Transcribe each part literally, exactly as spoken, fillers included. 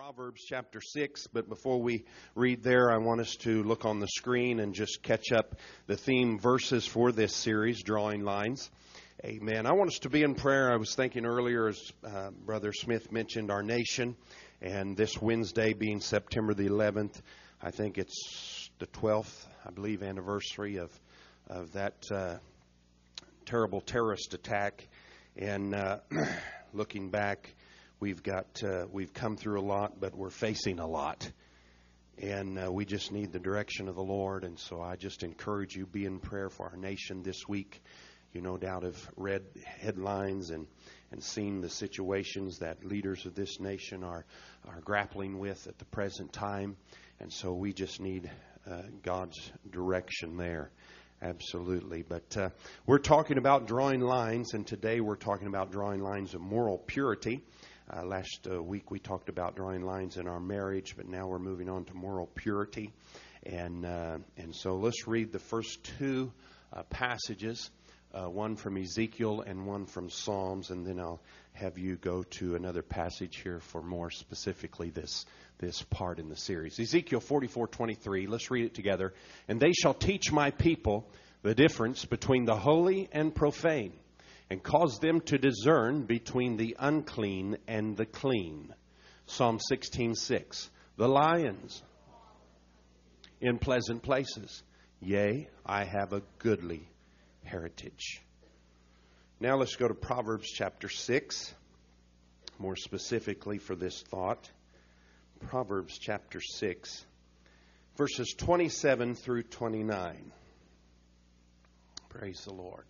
Proverbs chapter six, but before we read there, I want us to look on the screen and just catch up the theme verses for this series, Drawing Lines. Amen. I want us to be in prayer. I was thinking earlier, as uh, Brother Smith mentioned, our nation, and this Wednesday being September the eleventh, I think it's the twelfth, I believe, anniversary of, of that uh, terrible terrorist attack. And uh, looking back, We've got uh, we've come through a lot, but we're facing a lot, and uh, we just need the direction of the Lord. And so I just encourage you, be in prayer for our nation this week. You no doubt have read headlines and, and seen the situations that leaders of this nation are are grappling with at the present time, and so we just need uh, God's direction there. Absolutely. But uh, we're talking about drawing lines, and today we're talking about drawing lines of moral purity. Uh, last uh, week we talked about drawing lines in our marriage, but now we're moving on to moral purity. And uh, and so let's read the first two uh, passages, uh, one from Ezekiel and one from Psalms, and then I'll have you go to another passage here for more specifically this this part in the series. Ezekiel forty-four twenty-three, let's read it together. And they shall teach my people the difference between the holy and profane, and cause them to discern between the unclean and the clean. Psalm sixteen six. The lions in pleasant places. Yea, I have a goodly heritage. Now let's go to Proverbs chapter six. More specifically for this thought. Proverbs chapter six. Verses twenty-seven through twenty-nine. Praise the Lord.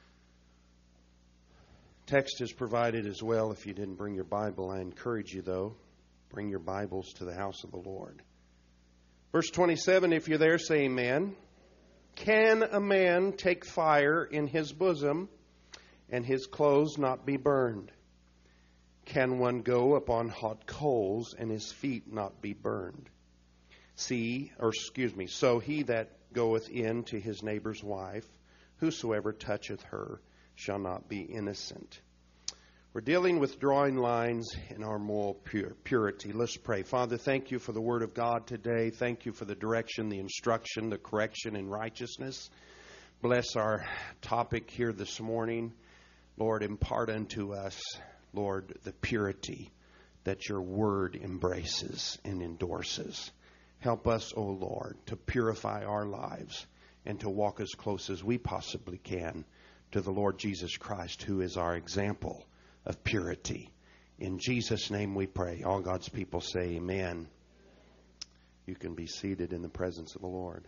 Text is provided as well. If you didn't bring your Bible, I encourage you, though, bring your Bibles to the house of the Lord. Verse twenty-seven, if you're there, say amen. Can a man take fire in his bosom and his clothes not be burned? Can one go upon hot coals and his feet not be burned? See, or excuse me, so he that goeth in to his neighbor's wife, whosoever toucheth her, shall not be innocent. We're dealing with drawing lines in our moral pure, purity. Let's pray. Father, thank you for the Word of God today. Thank you for the direction, the instruction, the correction in righteousness. Bless our topic here this morning. Lord, impart unto us, Lord, the purity that your Word embraces and endorses. Help us, O Lord, to purify our lives and to walk as close as we possibly can to the Lord Jesus Christ, who is our example of purity. In Jesus' name we pray. All God's people say amen. You can be seated in the presence of the Lord.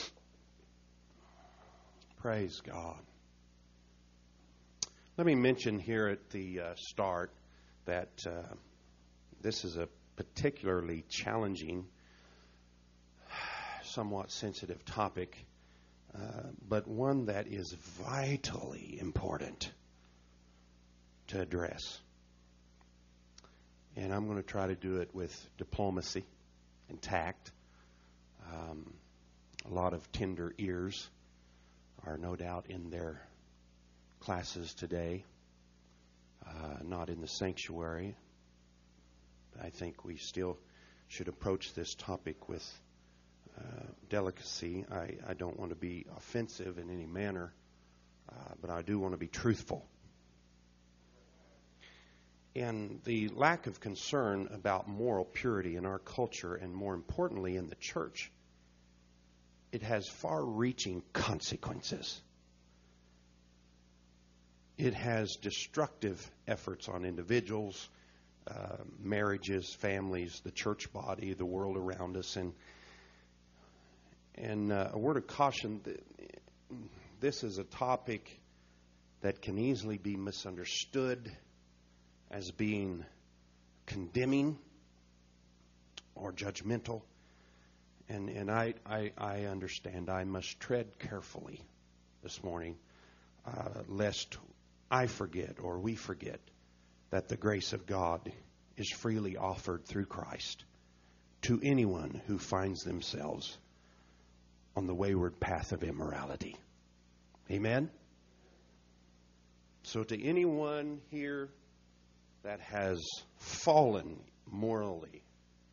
Praise God. Let me mention here at the uh, start that uh, this is a particularly challenging, somewhat sensitive topic. Uh, but one that is vitally important to address. And I'm going to try to do it with diplomacy and tact. Um, a lot of tender ears are no doubt in their classes today, uh, not in the sanctuary. But I think we still should approach this topic with Uh, delicacy. I, I don't want to be offensive in any manner, uh, but I do want to be truthful. And the lack of concern about moral purity in our culture, and more importantly in the church, it has far-reaching consequences. It has destructive efforts on individuals, uh, marriages, families, the church body, the world around us, and And uh, a word of caution, this is a topic that can easily be misunderstood as being condemning or judgmental. And and I, I, I understand I must tread carefully this morning, uh, lest I forget or we forget that the grace of God is freely offered through Christ to anyone who finds themselves on the wayward path of immorality. Amen? So to anyone here that has fallen morally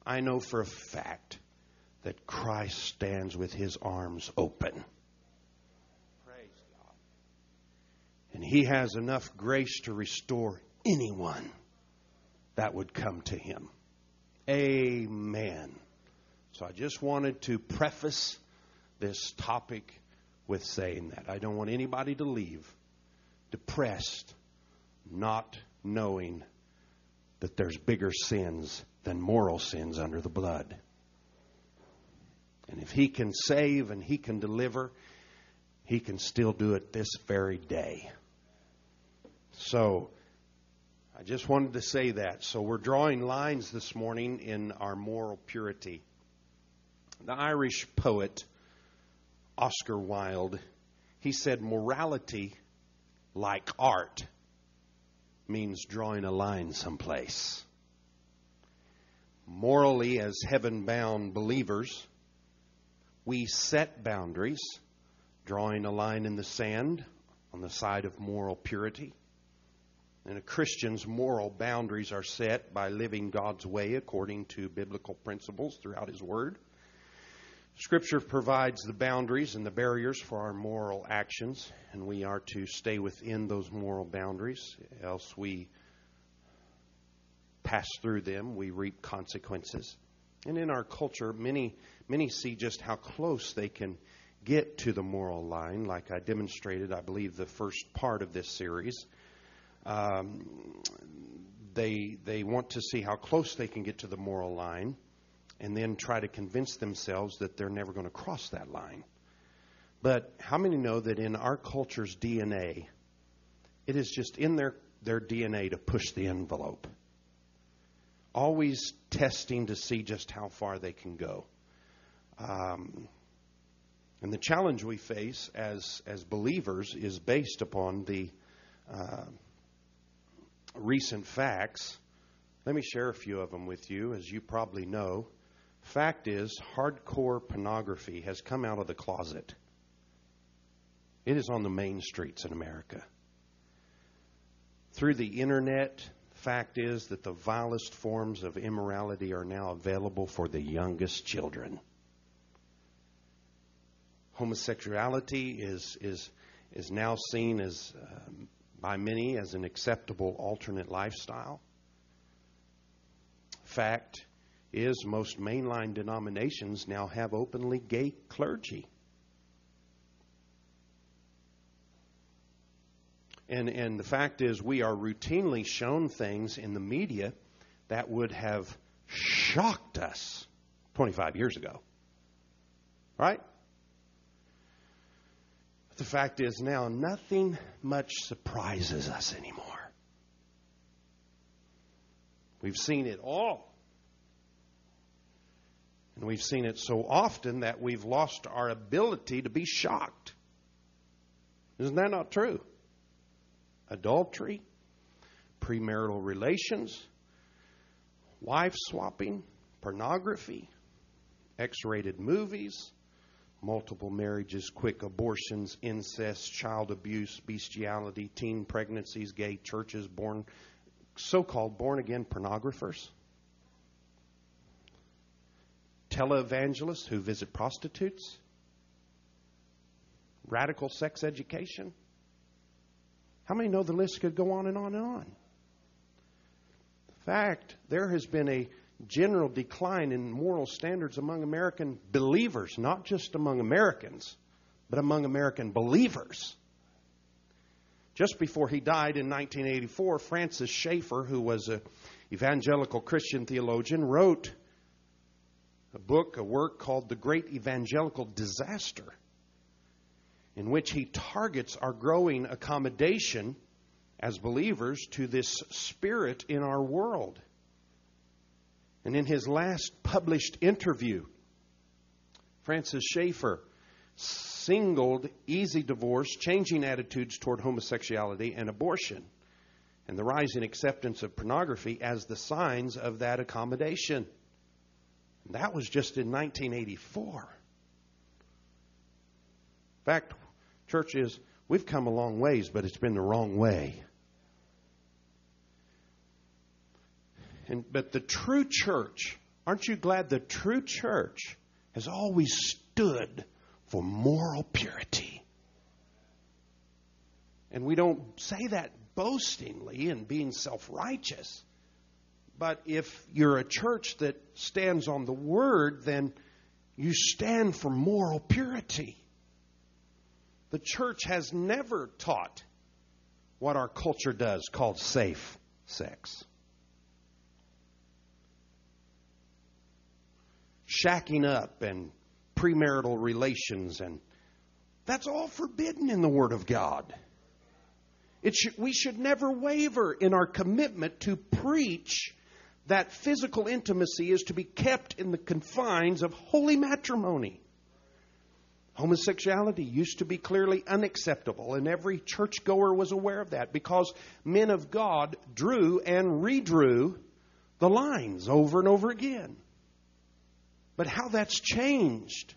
I know for a fact that Christ stands with His arms open. Praise God. And He has enough grace to restore anyone that would come to Him. Amen. So I just wanted to preface this topic with saying that. I don't want anybody to leave depressed, not knowing that there's bigger sins than moral sins under the blood. And if He can save and He can deliver, He can still do it this very day. So, I just wanted to say that. So we're drawing lines this morning in our moral purity. The Irish poet, Oscar Wilde, he said, morality, like art, means drawing a line someplace. Morally, as heaven-bound believers, we set boundaries, drawing a line in the sand on the side of moral purity. And a Christian's moral boundaries are set by living God's way according to biblical principles throughout His Word. Scripture provides the boundaries and the barriers for our moral actions, and we are to stay within those moral boundaries, else we pass through them, we reap consequences. And in our culture, many many see just how close they can get to the moral line, like I demonstrated, I believe, the first part of this series. Um, they they want to see how close they can get to the moral line, and then try to convince themselves that they're never going to cross that line. But how many know that in our culture's D N A, it is just in their, their D N A to push the envelope? Always testing to see just how far they can go. Um, and the challenge we face as, as believers is based upon the uh, recent facts. Let me share a few of them with you. As you probably know, fact is, hardcore pornography has come out of the closet. It is on the main streets in America. Through the internet, fact is that the vilest forms of immorality are now available for the youngest children. Homosexuality is is is now seen as uh, by many as an acceptable alternate lifestyle. Fact is, most mainline denominations now have openly gay clergy. And and the fact is, we are routinely shown things in the media that would have shocked us twenty-five years ago. Right? But the fact is now, nothing much surprises us anymore. We've seen it all. And we've seen it so often that we've lost our ability to be shocked. Isn't that not true? Adultery, premarital relations, wife swapping, pornography, X-rated movies, multiple marriages, quick abortions, incest, child abuse, bestiality, teen pregnancies, gay churches, born so-called born-again pornographers, televangelists who visit prostitutes, radical sex education. How many know the list could go on and on and on? In fact, there has been a general decline in moral standards among American believers, not just among Americans, but among American believers. Just before he died in nineteen eighty-four, Francis Schaeffer, who was an evangelical Christian theologian, wrote a book, a work called The Great Evangelical Disaster, in which he targets our growing accommodation as believers to this spirit in our world. And in his last published interview, Francis Schaeffer singled easy divorce, changing attitudes toward homosexuality and abortion, and the rising acceptance of pornography as the signs of that accommodation. And that was just in nineteen eighty-four. In fact, churches, we've come a long ways, but it's been the wrong way. And but the true church Aren't you glad the true church has always stood for moral purity? And we don't say that boastingly and being self-righteous. But if you're a church that stands on the Word, then you stand for moral purity. The church has never taught what our culture does, called safe sex. Shacking up and premarital relations, and that's all forbidden in the Word of God. It should, we should never waver in our commitment to preach that physical intimacy is to be kept in the confines of holy matrimony. Homosexuality used to be clearly unacceptable, and every churchgoer was aware of that because men of God drew and redrew the lines over and over again. But how that's changed.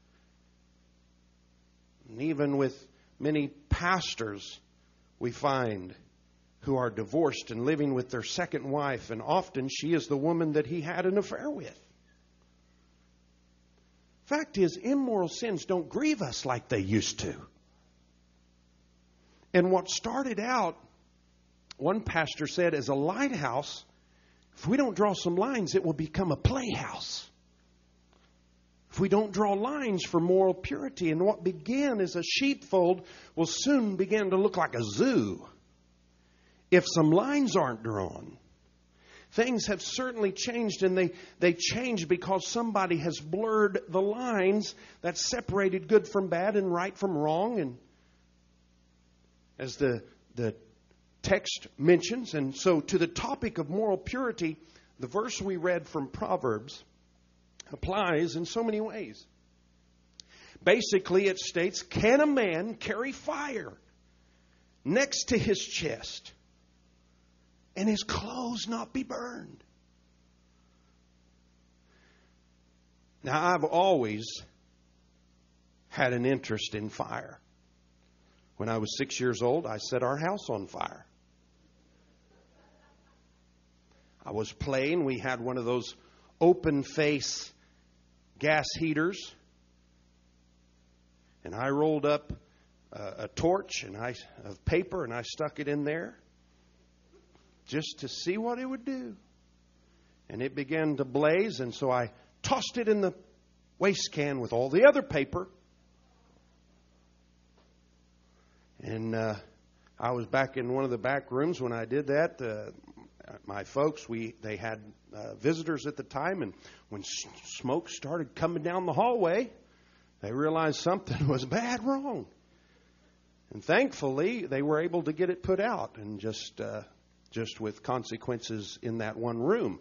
And even with many pastors, we find who are divorced and living with their second wife, and often she is the woman that he had an affair with. Fact is, immoral sins don't grieve us like they used to. And what started out, one pastor said, as a lighthouse, if we don't draw some lines, it will become a playhouse. If we don't draw lines for moral purity, and what began as a sheepfold will soon begin to look like a zoo if some lines aren't drawn. Things have certainly changed, and they, they changed because somebody has blurred the lines that separated good from bad and right from wrong. And as the, the text mentions, and so to the topic of moral purity, the verse we read from Proverbs applies in so many ways. Basically, it states, can a man carry fire next to his chest and his clothes not be burned? Now, I've always had an interest in fire. When I was six years old, I set our house on fire. I was playing. We had one of those open face gas heaters. And I rolled up uh, a torch and I of paper and I stuck it in there just to see what it would do. And it began to blaze, and so I tossed it in the waste can with all the other paper. And uh, I was back in one of the back rooms when I did that. Uh, my folks, we they had uh, visitors at the time, and when s- smoke started coming down the hallway, they realized something was bad wrong. And thankfully, they were able to get it put out, and just uh, just with consequences in that one room.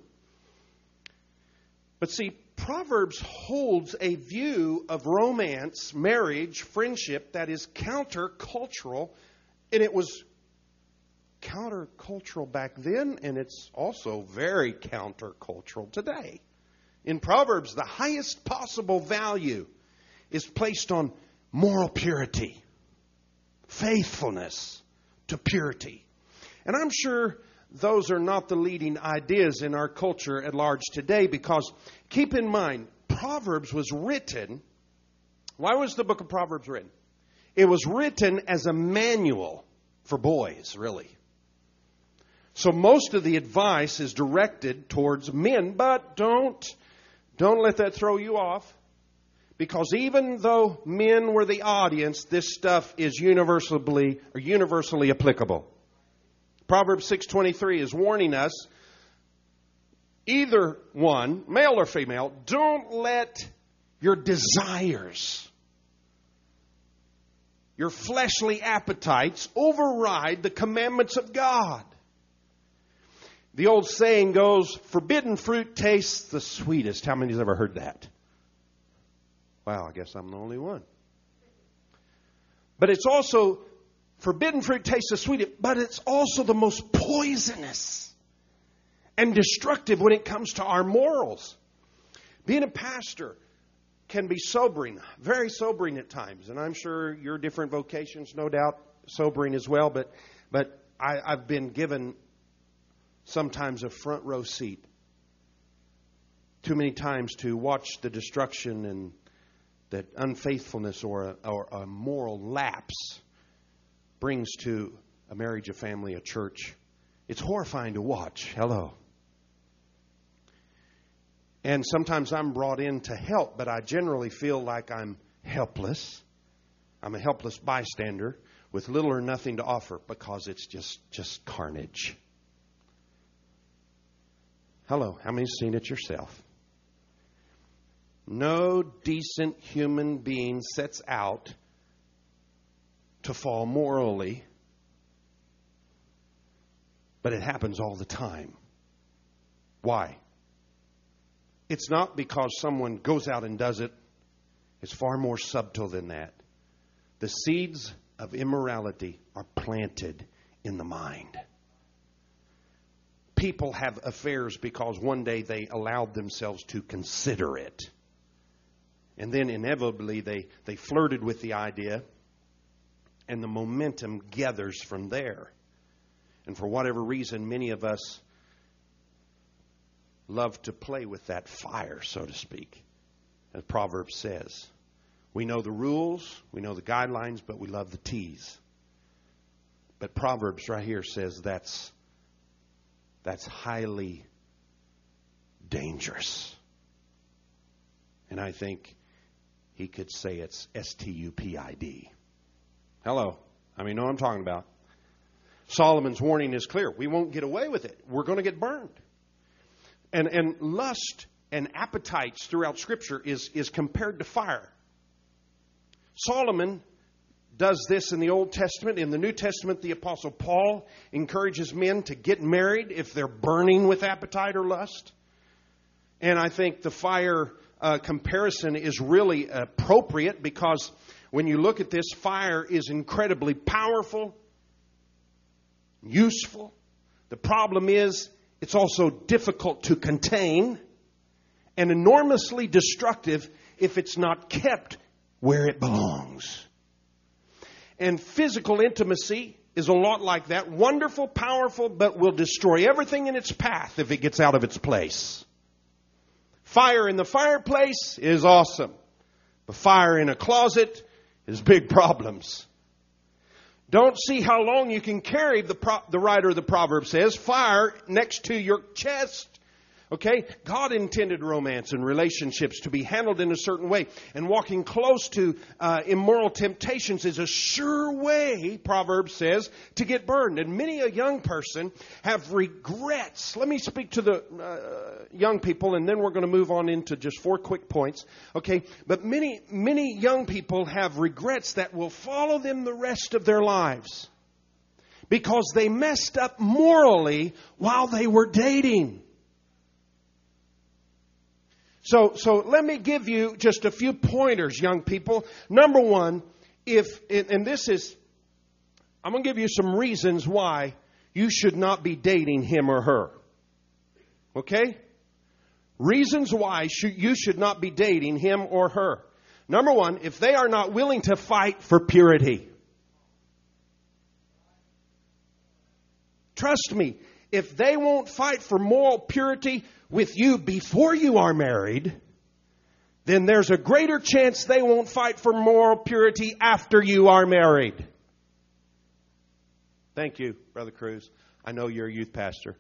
But see, Proverbs holds a view of romance, marriage, friendship that is countercultural, and it was countercultural back then, and it's also very countercultural today. In Proverbs, the highest possible value is placed on moral purity, faithfulness to purity. And I'm sure those are not the leading ideas in our culture at large today, because keep in mind, Proverbs was written. Why was the book of Proverbs written? It was written as a manual for boys, really. So most of the advice is directed towards men, but don't, don't let that throw you off. Because even though men were the audience, this stuff is universally or universally applicable. Proverbs six twenty-three is warning us, either one, male or female, don't let your desires, your fleshly appetites override the commandments of God. The old saying goes, forbidden fruit tastes the sweetest. How many has ever heard that? Wow, I guess I'm the only one. But it's also, forbidden fruit tastes the sweetest, but it's also the most poisonous and destructive when it comes to our morals. Being a pastor can be sobering, very sobering at times. And I'm sure your different vocations, no doubt, sobering as well. But but I, I've been given sometimes a front row seat too many times to watch the destruction and that unfaithfulness or a, or a moral lapse brings to a marriage, a family, a church. It's horrifying to watch. Hello. And sometimes I'm brought in to help, but I generally feel like I'm helpless. I'm a helpless bystander with little or nothing to offer because it's just, just carnage. Hello, how many have seen it yourself? No decent human being sets out to fall morally, but it happens all the time. Why? It's not because someone goes out and does it. It's far more subtle than that. The seeds of immorality are planted in the mind. People have affairs because one day they allowed themselves to consider it. And then inevitably they, they flirted with the idea, and the momentum gathers from there. And for whatever reason, many of us love to play with that fire, so to speak, as Proverbs says. We know the rules, we know the guidelines, but we love the tease. But Proverbs right here says that's that's highly dangerous. And I think he could say it's S T U P I D. Hello. I mean, you know what I'm talking about. Solomon's warning is clear. We won't get away with it. We're going to get burned. And and lust and appetites throughout Scripture is, is compared to fire. Solomon does this in the Old Testament. In the New Testament, the Apostle Paul encourages men to get married if they're burning with appetite or lust. And I think the fire uh, comparison is really appropriate because when you look at this, fire is incredibly powerful, useful. The problem is it's also difficult to contain and enormously destructive if it's not kept where it belongs. And physical intimacy is a lot like that. Wonderful, powerful, but will destroy everything in its path if it gets out of its place. Fire in the fireplace is awesome. But fire in a closet is big problems. Don't see how long you can carry, the pro- the writer of the proverb says, fire next to your chest. Okay? God intended romance and relationships to be handled in a certain way. And walking close to uh, immoral temptations is a sure way, Proverbs says, to get burned. And many a young person have regrets. Let me speak to the uh, young people, and then we're going to move on into just four quick points. Okay? But many, many young people have regrets that will follow them the rest of their lives because they messed up morally while they were dating. So, so let me give you just a few pointers, young people. Number one, if, and this is, I'm going to give you some reasons why you should not be dating him or her. Okay? Reasons why you should not be dating him or her. Number one, if they are not willing to fight for purity. Trust me, if they won't fight for moral purity with you before you are married, then there's a greater chance they won't fight for moral purity after you are married. Thank you, Brother Cruz. I know you're a youth pastor.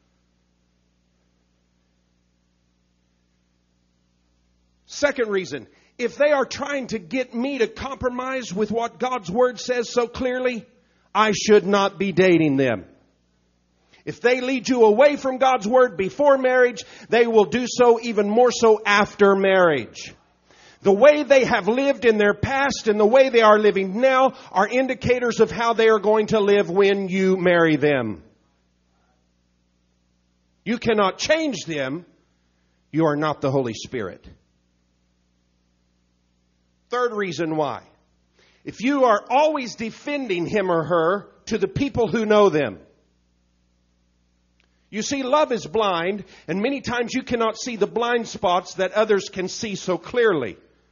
Second reason, if they are trying to get me to compromise with what God's Word says so clearly, I should not be dating them. If they lead you away from God's Word before marriage, they will do so even more so after marriage. The way they have lived in their past and the way they are living now are indicators of how they are going to live when you marry them. You cannot change them. You are not the Holy Spirit. Third reason why. If you are always defending him or her to the people who know them. You see, love is blind, and many times you cannot see the blind spots that others can see so clearly.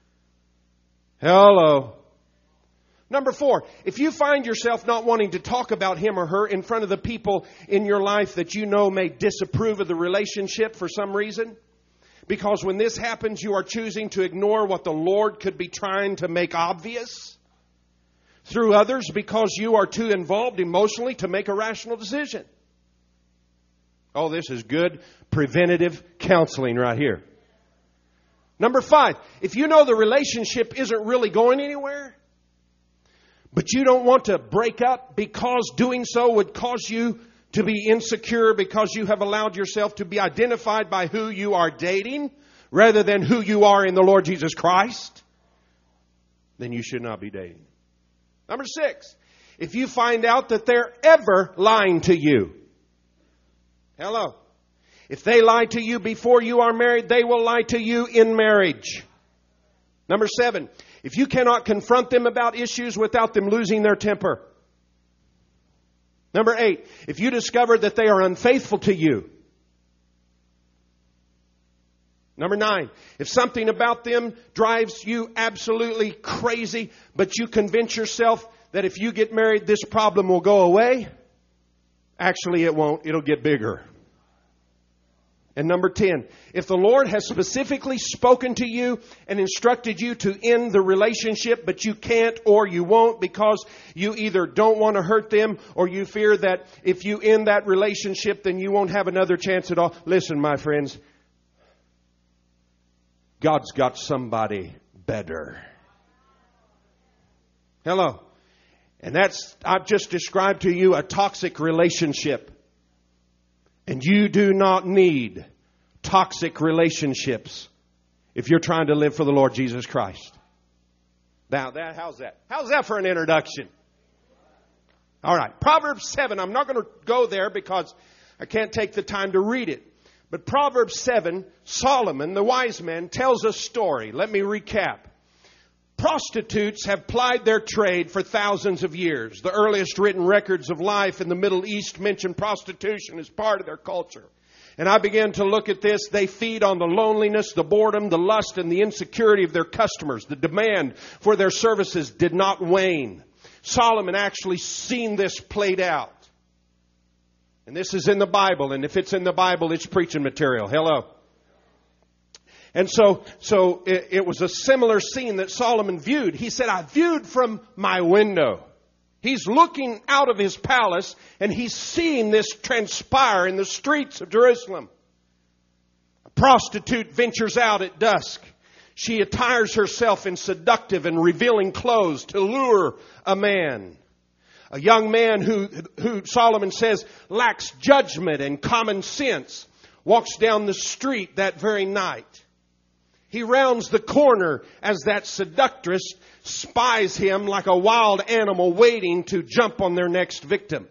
Hello. Number four, if you find yourself not wanting to talk about him or her in front of the people in your life that you know may disapprove of the relationship for some reason, Because when this happens, you are choosing to ignore what the Lord could be trying to make obvious through others because you are too involved emotionally to make a rational decision. Oh, this is good preventative counseling right here. Number five, if you know the relationship isn't really going anywhere, but you don't want to break up because doing so would cause you to be insecure because you have allowed yourself to be identified by who you are dating rather than who you are in the Lord Jesus Christ, then you should not be dating. Number six, if you find out that they're ever lying to you. Hello. If they lie to you before you are married, they will lie to you in marriage. Number seven, if you cannot confront them about issues without them losing their temper. Number eight, if you discover that they are unfaithful to you. Number nine, if something about them drives you absolutely crazy, but you convince yourself that if you get married, this problem will go away. Actually, it won't. It'll get bigger. And number ten, if the Lord has specifically spoken to you and instructed you to end the relationship, but you can't or you won't because you either don't want to hurt them or you fear that if you end that relationship, then you won't have another chance at all. Listen, my friends, God's got somebody better. Hello. And that's, I've just described to you a toxic relationship. And you do not need toxic relationships if you're trying to live for the Lord Jesus Christ. Now, that, how's that? How's that for an introduction? All right. Proverbs seven. I'm not going to go there because I can't take the time to read it. But Proverbs seven, Solomon, the wise man, tells a story. Let me recap. Prostitutes have plied their trade for thousands of years. The earliest written records of life in the Middle East mention prostitution as part of their culture. And I began to look at this. They feed on the loneliness, the boredom, the lust, and the insecurity of their customers. The demand for their services did not wane. Solomon actually seen this played out. And this is in the Bible. And if it's in the Bible, it's preaching material. Hello. And so, so it, it was a similar scene that Solomon viewed. He said, I viewed from my window. He's looking out of his palace and he's seeing this transpire in the streets of Jerusalem. A prostitute ventures out at dusk. She attires herself in seductive and revealing clothes to lure a man. A young man who, who Solomon says lacks judgment and common sense walks down the street that very night. He rounds the corner as that seductress spies him like a wild animal waiting to jump on their next victim.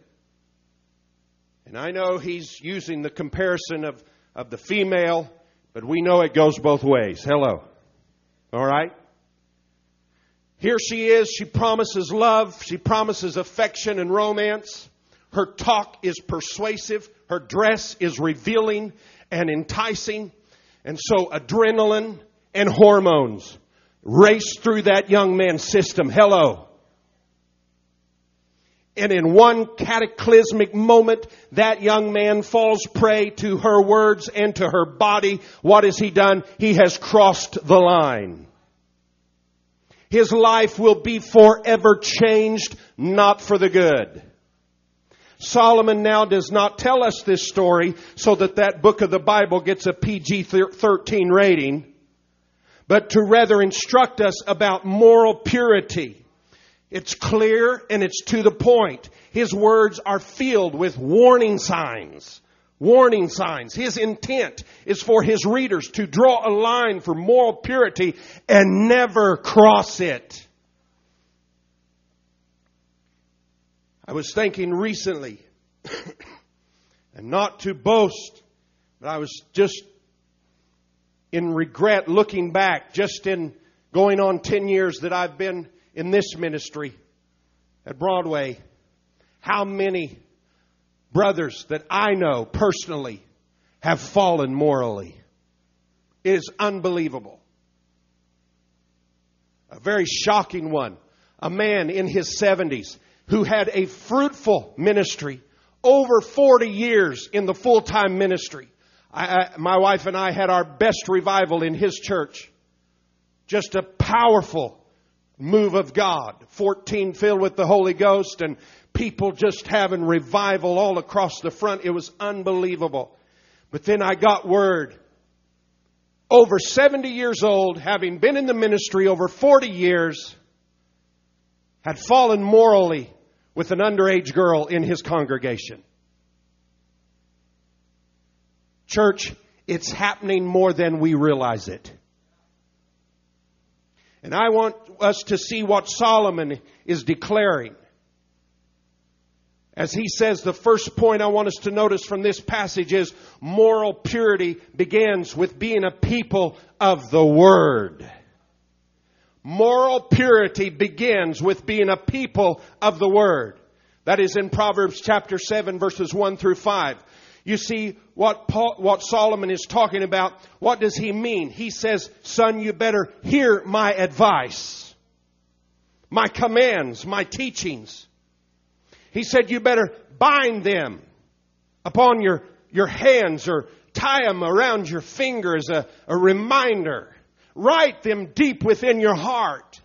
And I know he's using the comparison of, of the female, but we know it goes both ways. Hello. All right? Here she is. She promises love. She promises affection and romance. Her talk is persuasive. Her dress is revealing and enticing. And so adrenaline and hormones race through that young man's system. Hello. And in one cataclysmic moment, that young man falls prey to her words and to her body. What has he done? He has crossed the line. His life will be forever changed, not for the good. Solomon now does not tell us this story so that that book of the Bible gets a P G thirteen rating, but to rather instruct us about moral purity. It's clear and it's to the point. His words are filled with warning signs. Warning signs. His intent is for his readers to draw a line for moral purity and never cross it. I was thinking recently, and not to boast, but I was just in regret looking back, just in going on ten years that I've been in this ministry at Broadway, how many brothers that I know personally have fallen morally. It is unbelievable. A very shocking one. A man in his seventies who had a fruitful ministry, over forty years in the full-time ministry. I, I, my wife and I had our best revival in his church. Just a powerful move of God. fourteen filled with the Holy Ghost and people just having revival all across the front. It was unbelievable. But then I got word. Over seventy years old, having been in the ministry over forty years, had fallen morally with an underage girl in his congregation. Church, it's happening more than we realize it. And I want us to see what Solomon is declaring. As he says, the first point I want us to notice from this passage is moral purity begins with being a people of the Word. Moral purity begins with being a people of the Word. That is in Proverbs chapter seven, verses one through five. You see what Paul, what Solomon is talking about. What does he mean? He says, son, you better hear my advice, my commands, my teachings. He said, you better bind them upon your, your hands or tie them around your finger as a, a reminder. Write them deep within your heart.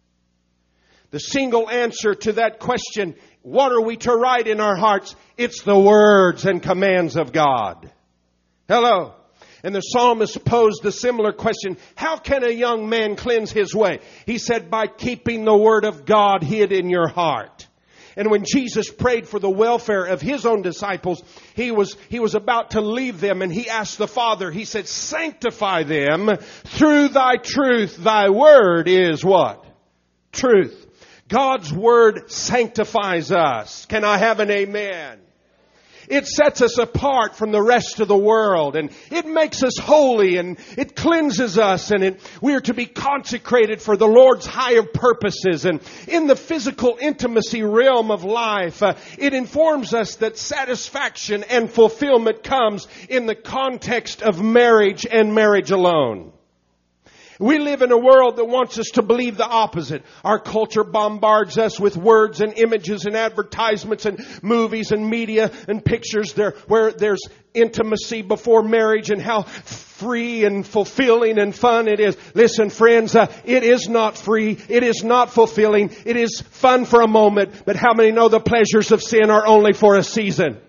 The single answer to that question, what are we to write in our hearts? It's the words and commands of God. Hello. And the psalmist posed a similar question. How can a young man cleanse his way? He said, by keeping the word of God hid in your heart. And when Jesus prayed for the welfare of his own disciples, he was, he was about to leave them and he asked the Father, he said, sanctify them through thy truth. Thy word is what? Truth. God's word sanctifies us. Can I have an amen? It sets us apart from the rest of the world and it makes us holy and it cleanses us and it, we are to be consecrated for the Lord's higher purposes. And in the physical intimacy realm of life, uh, it informs us that satisfaction and fulfillment comes in the context of marriage and marriage alone. We live in a world that wants us to believe the opposite. Our culture bombards us with words and images and advertisements and movies and media and pictures there where there's intimacy before marriage and how free and fulfilling and fun it is. Listen, friends, uh, it is not free. It is not fulfilling. It is fun for a moment. But how many know the pleasures of sin are only for a season?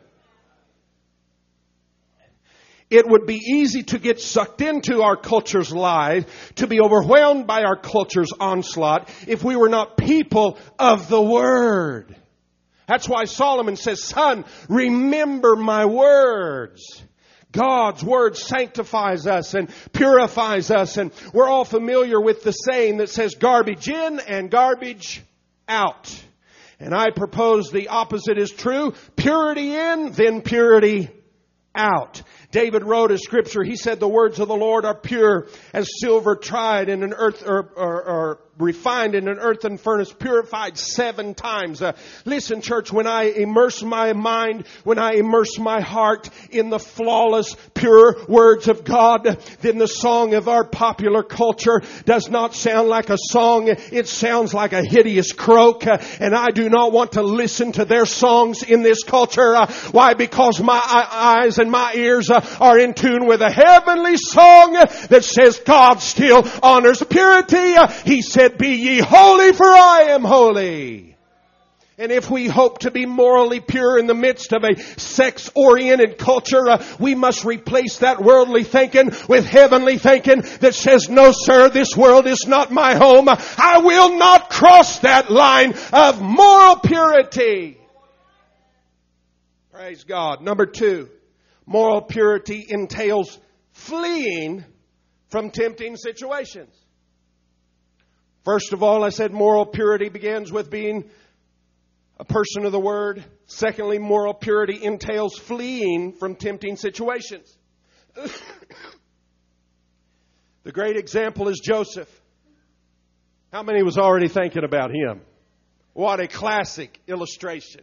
It would be easy to get sucked into our culture's lie, to be overwhelmed by our culture's onslaught, if we were not people of the Word. That's why Solomon says, son, remember my words. God's Word sanctifies us and purifies us. And we're all familiar with the saying that says garbage in and garbage out. And I propose the opposite is true. Purity in, then purity out. David wrote a scripture. He said, the words of the Lord are pure as silver tried in an earth or, or, or refined in an earthen furnace, purified seven times. Uh, listen, church, when I immerse my mind, when I immerse my heart in the flawless, pure words of God, then the song of our popular culture does not sound like a song. It sounds like a hideous croak. Uh, and I do not want to listen to their songs in this culture. Uh, why? Because my eyes and my ears uh, are in tune with a heavenly song that says God still honors purity. Uh, he said, be ye holy, for I am holy. And if we hope to be morally pure in the midst of a sex-oriented culture, uh, we must replace that worldly thinking with heavenly thinking that says, no, sir, this world is not my home. I will not cross that line of moral purity. Praise God. Number two, moral purity entails fleeing from tempting situations. First of all, I said moral purity begins with being a person of the Word. Secondly, moral purity entails fleeing from tempting situations. The great example is Joseph. How many was already thinking about him? What a classic illustration.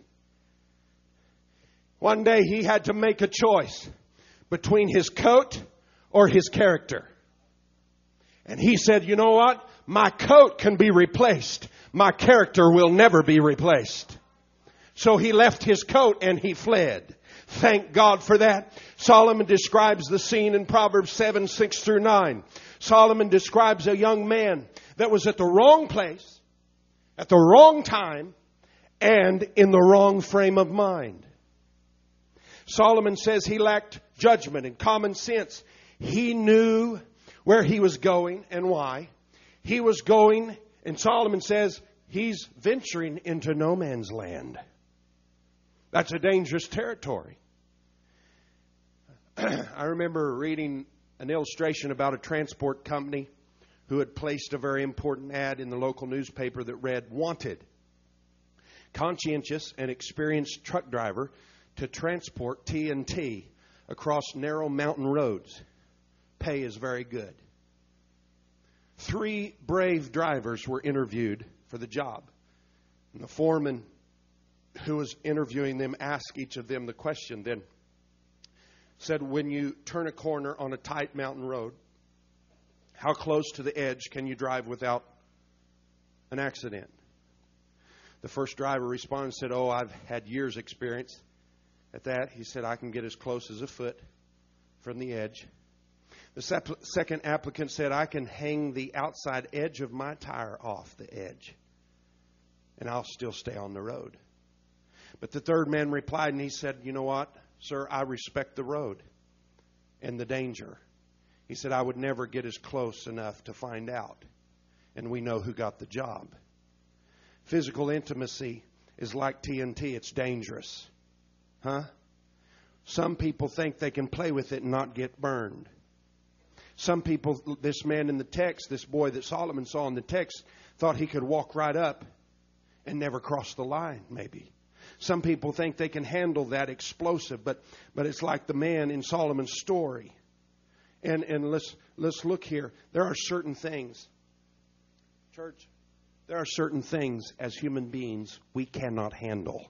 One day he had to make a choice between his coat or his character. And he said, you know what? My coat can be replaced. My character will never be replaced. So he left his coat and he fled. Thank God for that. Solomon describes the scene in Proverbs seven, six through nine. Solomon describes a young man that was at the wrong place, at the wrong time, and in the wrong frame of mind. Solomon says he lacked judgment and common sense. He knew where he was going and why. He was going, and Solomon says he's venturing into no man's land. That's a dangerous territory. I remember reading an illustration about a transport company who had placed a very important ad in the local newspaper that read, "Wanted, conscientious and experienced truck driver to transport T N T across narrow mountain roads. Pay is very good." Three brave drivers were interviewed for the job. And the foreman who was interviewing them asked each of them the question then. Said, when you turn a corner on a tight mountain road, how close to the edge can you drive without an accident? The first driver responded and said, oh, I've had years experience at that. He said, I can get as close as a foot from the edge. The sep- second applicant said, I can hang the outside edge of my tire off the edge, and I'll still stay on the road. But the third man replied, and he said, you know what, sir, I respect the road and the danger. He said, I would never get as close enough to find out. And we know who got the job. Physical intimacy is like T N T. It's dangerous. Huh? Some people think they can play with it and not get burned. Some people, this man in the text, this boy that Solomon saw in the text, thought he could walk right up and never cross the line, maybe. Some people think they can handle that explosive, but but it's like the man in Solomon's story. And and let's let's look here. There are certain things, church, there are certain things as human beings we cannot handle.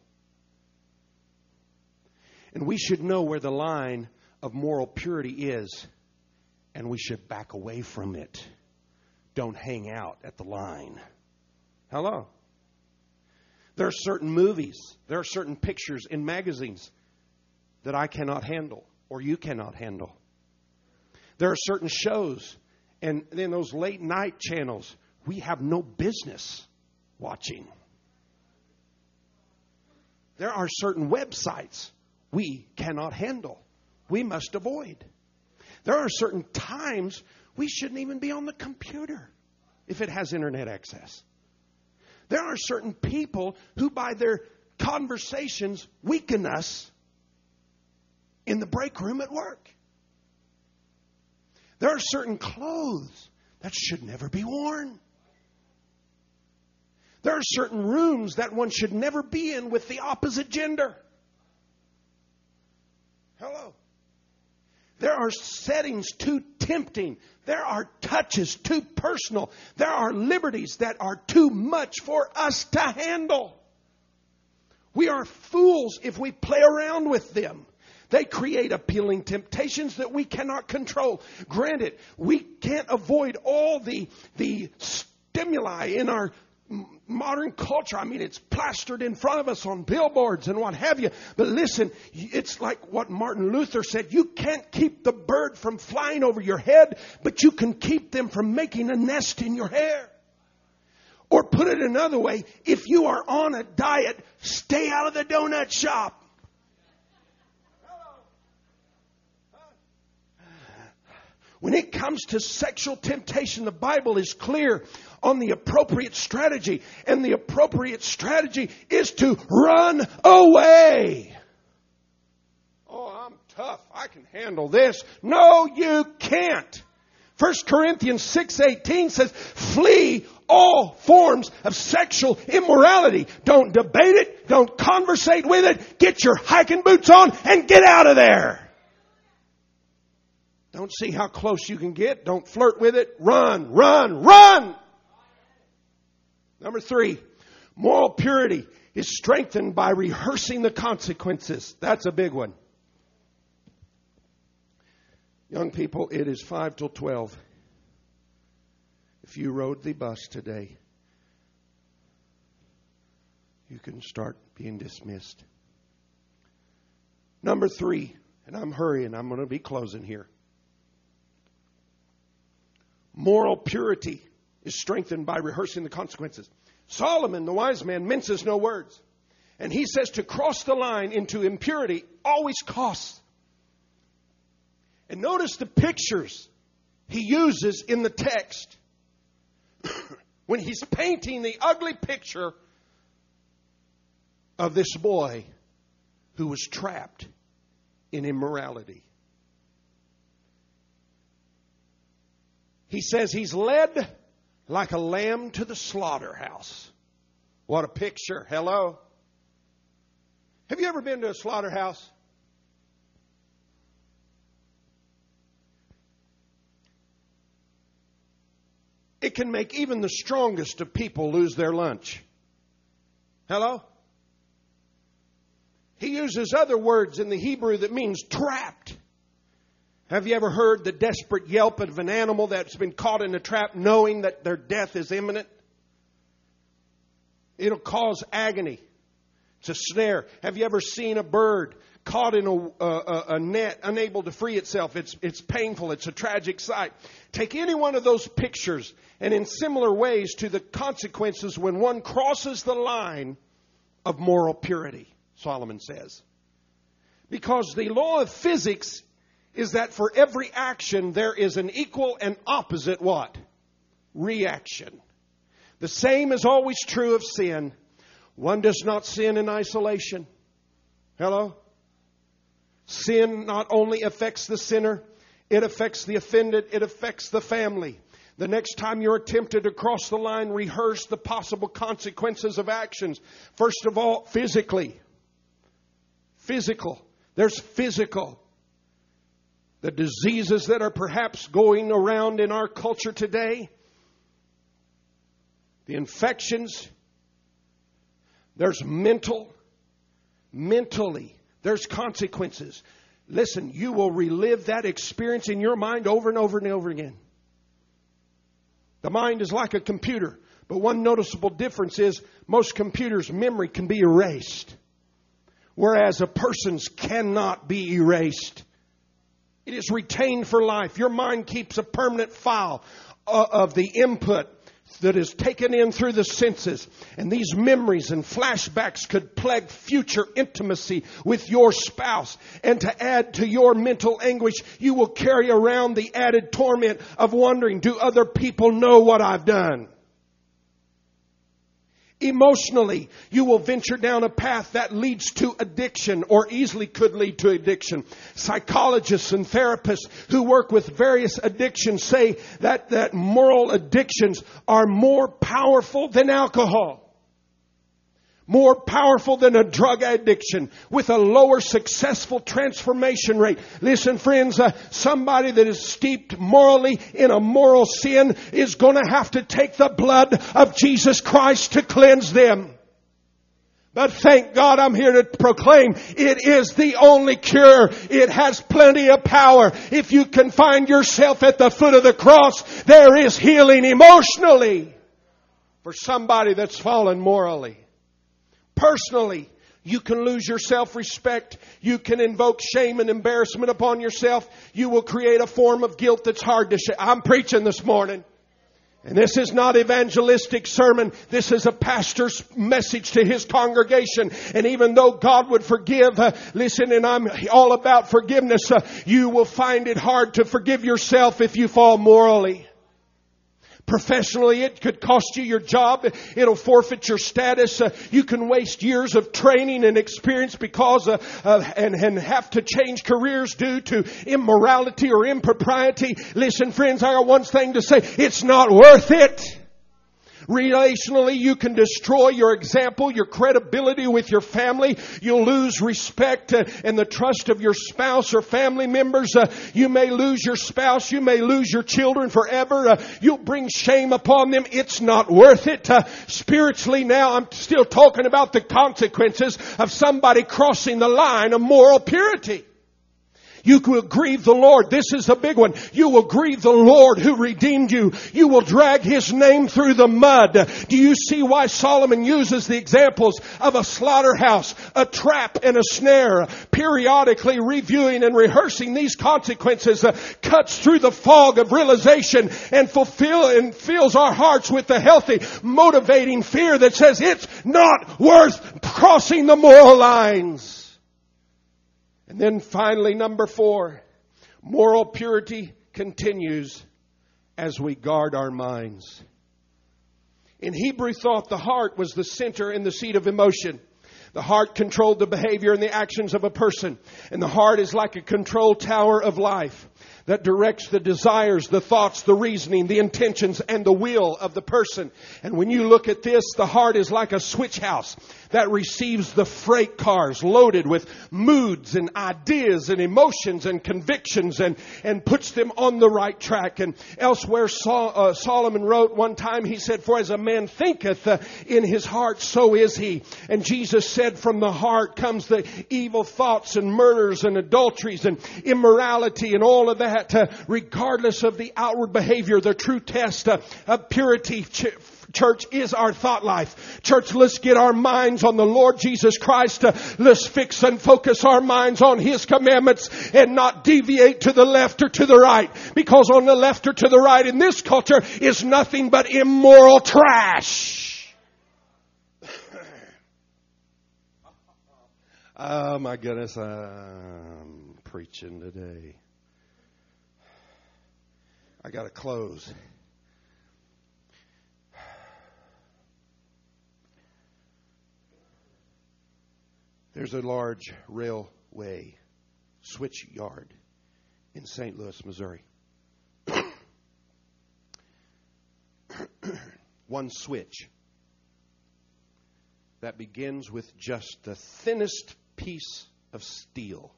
And we should know where the line of moral purity is, and we should back away from it. Don't hang out at the line. Hello? There are certain movies, there are certain pictures in magazines that I cannot handle or you cannot handle. There are certain shows and then those late night channels we have no business watching. There are certain websites we cannot handle. We must avoid. There are certain times we shouldn't even be on the computer if it has internet access. There are certain people who by their conversations weaken us in the break room at work. There are certain clothes that should never be worn. There are certain rooms that one should never be in with the opposite gender. Hello. There are settings too tempting. There are touches too personal. There are liberties that are too much for us to handle. We are fools if we play around with them. They create appealing temptations that we cannot control. Granted, we can't avoid all the, the stimuli in our modern culture. I mean, it's plastered in front of us on billboards and what have you. But listen, it's like what Martin Luther said. You can't keep the bird from flying over your head, but you can keep them from making a nest in your hair. Or put it another way, if you are on a diet, stay out of the donut shop. When it comes to sexual temptation, the Bible is clear on the appropriate strategy. And the appropriate strategy is to run away. Oh, I'm tough. I can handle this. No, you can't. First Corinthians six eighteen says, flee all forms of sexual immorality. Don't debate it. Don't conversate with it. Get your hiking boots on and get out of there. Don't see how close you can get. Don't flirt with it. Run, run, run. Number three, moral purity is strengthened by rehearsing the consequences. That's a big one. Young people, it is five till twelve. If you rode the bus today, you can start being dismissed. Number three, and I'm hurrying, I'm going to be closing here. Moral purity is strengthened by rehearsing the consequences. Solomon, the wise man, minces no words. And he says to cross the line into impurity always costs. And notice the pictures he uses in the text. When he's painting the ugly picture of this boy who was trapped in immorality. He says he's led like a lamb to the slaughterhouse. What a picture. Hello? Have you ever been to a slaughterhouse? It can make even the strongest of people lose their lunch. Hello? He uses other words in the Hebrew that means trapped. Have you ever heard the desperate yelp of an animal that's been caught in a trap knowing that their death is imminent? It'll cause agony. It's a snare. Have you ever seen a bird caught in a, a, a net, unable to free itself? It's, it's painful. It's a tragic sight. Take any one of those pictures, and in similar ways to the consequences when one crosses the line of moral purity, Solomon says. Because the law of physics is that for every action there is an equal and opposite what? Reaction. The same is always true of sin. One does not sin in isolation. Hello? Sin not only affects the sinner, it affects the offended, it affects the family. The next time you're tempted to cross the line, rehearse the possible consequences of actions. First of all, physically. Physical. There's physical. The diseases that are perhaps going around in our culture today. The infections. There's mental. Mentally. There's consequences. Listen, you will relive that experience in your mind over and over and over again. The mind is like a computer. But one noticeable difference is most computers' memory can be erased. Whereas a person's cannot be erased. It is retained for life. Your mind keeps a permanent file of the input that is taken in through the senses. And these memories and flashbacks could plague future intimacy with your spouse. And to add to your mental anguish, you will carry around the added torment of wondering, do other people know what I've done? Emotionally, you will venture down a path that leads to addiction or easily could lead to addiction. Psychologists and therapists who work with various addictions say that, that moral addictions are more powerful than alcohol. More powerful than a drug addiction with a lower successful transformation rate. Listen, friends, uh, somebody that is steeped morally in a moral sin is going to have to take the blood of Jesus Christ to cleanse them. But thank God I'm here to proclaim it is the only cure. It has plenty of power. If you can find yourself at the foot of the cross, there is healing emotionally for somebody that's fallen morally. Personally, you can lose your self-respect. You can invoke shame and embarrassment upon yourself. You will create a form of guilt that's hard to shake. I'm preaching this morning. And this is not evangelistic sermon. This is a pastor's message to his congregation. And even though God would forgive, uh, listen, and I'm all about forgiveness, uh, you will find it hard to forgive yourself if you fall morally. Professionally, it could cost you your job. It'll forfeit your status. Uh, you can waste years of training and experience because uh, uh, and, and have to change careers due to immorality or impropriety. Listen, friends, I got one thing to say. It's not worth it. Relationally, you can destroy your example, your credibility with your family. You'll lose respect uh, and the trust of your spouse or family members. Uh, you may lose your spouse. You may lose your children forever. Uh, you'll bring shame upon them. It's not worth it. Uh, spiritually now, I'm still talking about the consequences of somebody crossing the line of moral purity. You will grieve the Lord. This is a big one. You will grieve the Lord who redeemed you. You will drag His name through the mud. Do you see why Solomon uses the examples of a slaughterhouse, a trap, and a snare? Periodically reviewing and rehearsing these consequences uh, cuts through the fog of realization and fulfill and fills our hearts with the healthy, motivating fear that says it's not worth crossing the moral lines. And then finally, number four, moral purity continues as we guard our minds. In Hebrew thought, the heart was the center and the seat of emotion. The heart controlled the behavior and the actions of a person. And the heart is like a control tower of life that directs the desires, the thoughts, the reasoning, the intentions, and the will of the person. And when you look at this, the heart is like a switch house that receives the freight cars loaded with moods and ideas and emotions and convictions and, and puts them on the right track. And elsewhere, Sol, uh, Solomon wrote one time, he said, "For as a man thinketh uh, in his heart, so is he." And Jesus said, from the heart comes the evil thoughts and murders and adulteries and immorality and all of that. Uh, regardless of the outward behavior, the true test uh, of purity, ch- church, is our thought life. Church, let's get our minds on the Lord Jesus Christ. Uh, let's fix and focus our minds on His commandments and not deviate to the left or to the right. Because on the left or to the right in this culture is nothing but immoral trash. Oh my goodness, I'm preaching today. I got to close. There's a large railway switch yard in Saint Louis, Missouri. One switch that begins with just the thinnest piece of steel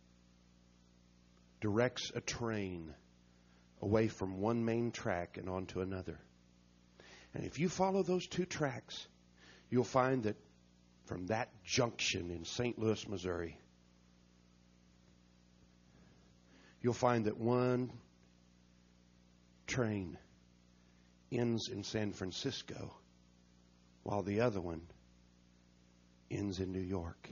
directs a train away from one main track and onto another. And if you follow those two tracks, you'll find that from that junction in Saint Louis, Missouri, you'll find that one train ends in San Francisco while the other one ends in New York.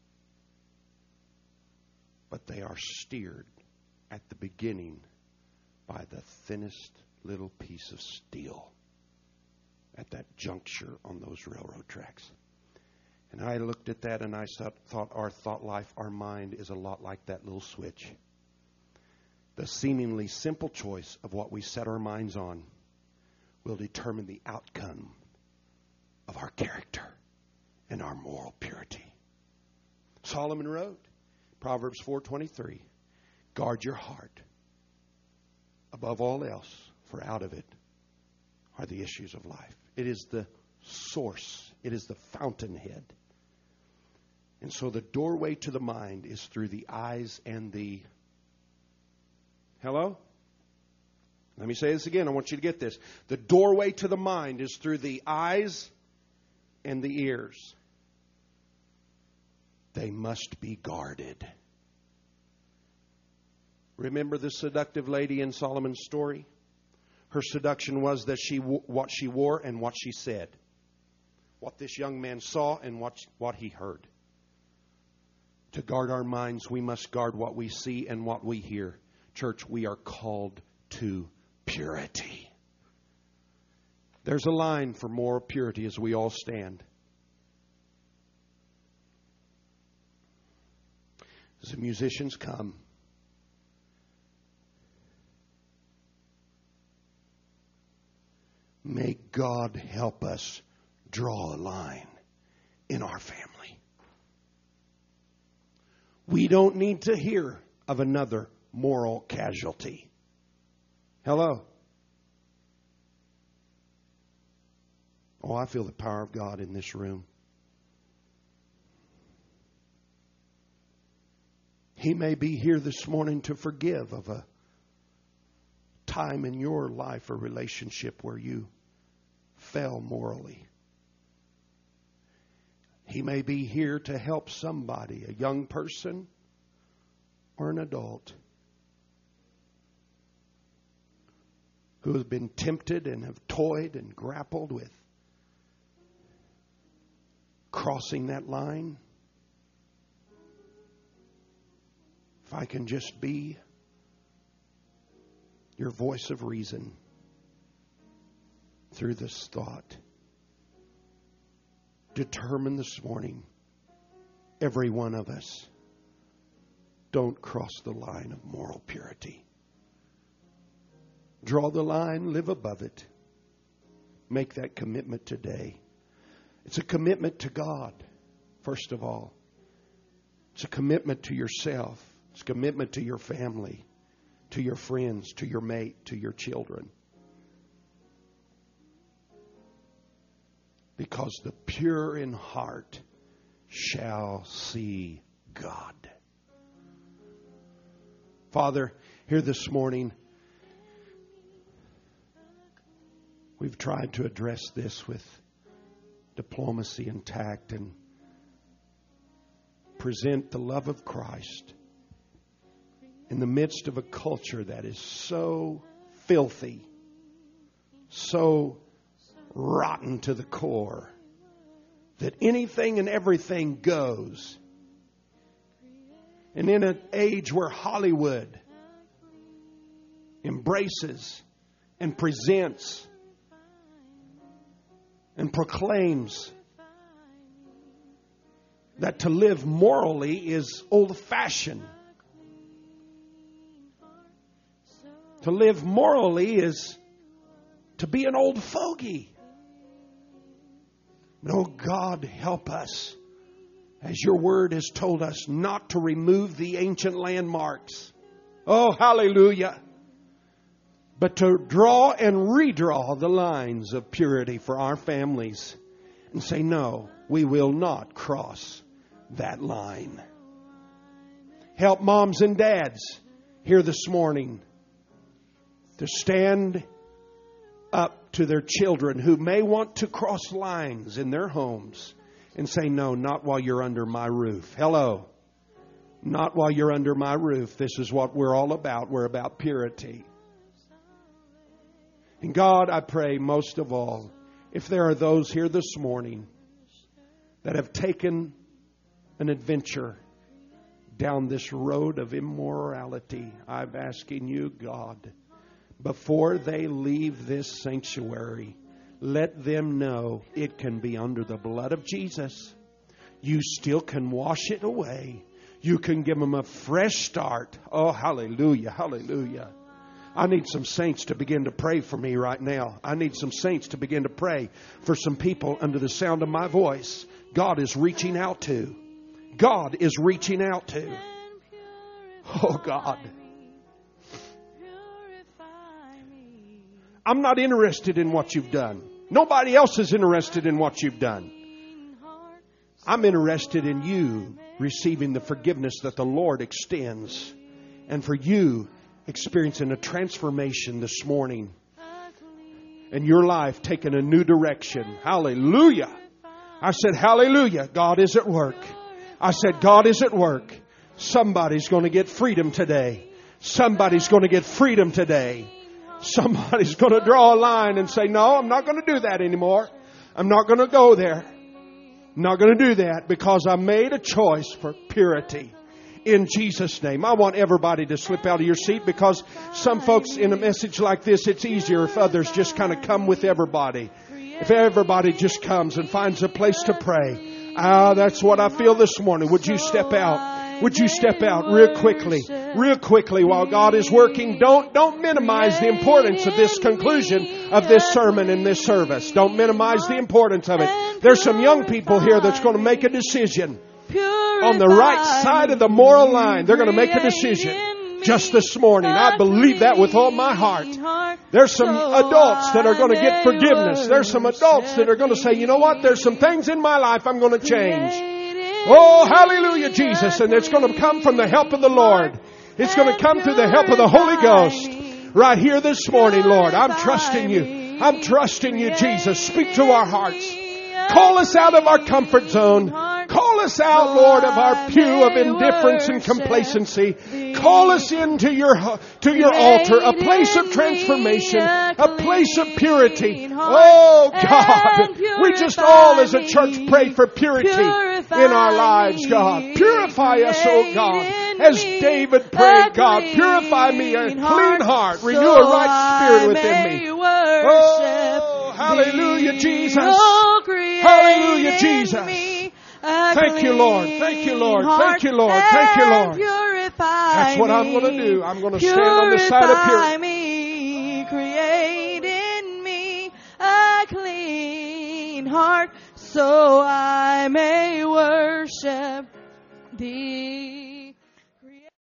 But they are steered at the beginning by the thinnest little piece of steel at that juncture on those railroad tracks. And I looked at that and I thought our thought life, our mind is a lot like that little switch. The seemingly simple choice of what we set our minds on will determine the outcome of our character and our moral purity. Solomon wrote, Proverbs four twenty-three, "Guard your heart above all else, for out of it are the issues of life." It is the source. It is the fountainhead. And so the doorway to the mind is through the eyes and the... Hello? Let me say this again. I want you to get this. The doorway to the mind is through the eyes and the ears. They must be guarded. Remember the seductive lady in Solomon's story? Her seduction was that she what she wore and what she said. What this young man saw and what, what he heard. To guard our minds, we must guard what we see and what we hear. Church, we are called to purity. There's a line for moral purity as we all stand. As the musicians come, may God help us draw a line in our family. We don't need to hear of another moral casualty. Hello? Oh, I feel the power of God in this room. He may be here this morning to forgive of a time in your life or relationship where you fell morally. He may be here to help somebody, a young person or an adult who have been tempted and have toyed and grappled with crossing that line, if I can just be your voice of reason through this thought, determine this morning, every one of us, don't cross the line of moral purity. Draw the line, live above it. Make that commitment today. It's a commitment to God, first of all. It's a commitment to yourself. It's a commitment to your family, to your friends, to your mate, to your children. Because the pure in heart shall see God. Father, here this morning, we've tried to address this with diplomacy and tact and present the love of Christ in the midst of a culture that is so filthy, so rotten to the core, that anything and everything goes. And in an age where Hollywood embraces and presents and proclaims that to live morally is old-fashioned. To live morally is to be an old fogey. No, God, help us, as your word has told us, not to remove the ancient landmarks. Oh, hallelujah. But to draw and redraw the lines of purity for our families and say, no, we will not cross that line. Help moms and dads here this morning to stand up to their children who may want to cross lines in their homes and say, no, not while you're under my roof. Hello. Not while you're under my roof. This is what we're all about. We're about purity. And God, I pray most of all, if there are those here this morning that have taken an adventure down this road of immorality, I'm asking you, God, before they leave this sanctuary, let them know it can be under the blood of Jesus. You still can wash it away. You can give them a fresh start. Oh, hallelujah, hallelujah. I need some saints to begin to pray for me right now. I need some saints to begin to pray for some people under the sound of my voice. God is reaching out to. God is reaching out to. Oh, God. I'm not interested in what you've done. Nobody else is interested in what you've done. I'm interested in you receiving the forgiveness that the Lord extends. And for you experiencing a transformation this morning. And your life taking a new direction. Hallelujah. I said, hallelujah. God is at work. I said, God is at work. Somebody's going to get freedom today. Somebody's going to get freedom today. Somebody's going to draw a line and say, no, I'm not going to do that anymore. I'm not going to go there. I'm not going to do that because I made a choice for purity. In Jesus' name. I want everybody to slip out of your seat because some folks in a message like this, it's easier if others just kind of come with everybody. If everybody just comes and finds a place to pray. Ah, that's what I feel this morning. Would you step out? Would you step out real quickly, real quickly while God is working? Don't, don't minimize the importance of this conclusion of this sermon and this service. Don't minimize the importance of it. There's some young people here that's going to make a decision on the right side of the moral line. They're going to make a decision just this morning. I believe that with all my heart. There's some adults that are going to get forgiveness. There's some adults that are going to say, you know what? There's some things in my life I'm going to change. Oh, hallelujah, Jesus. And it's going to come from the help of the Lord. It's going to come through the help of the Holy Ghost. Right here this morning, Lord. I'm trusting you. I'm trusting you, Jesus. Speak to our hearts. Call us out of our comfort zone. Call us out, Lord, of our pew of indifference and complacency. Call us into your to your altar, a place of transformation, a place of purity. Oh God, we just all as a church pray for purity in our lives, God. Purify us, oh God. As David prayed, God, purify me a clean heart, renew a right spirit within me. Oh, hallelujah, Jesus. Hallelujah, Jesus. Thank you, Lord. Thank you, Lord. Thank you, Lord. Thank you, Lord. That's what I'm going to do. I'm going to stand on the side of purity. Me, create in me a clean heart, so I may worship Thee.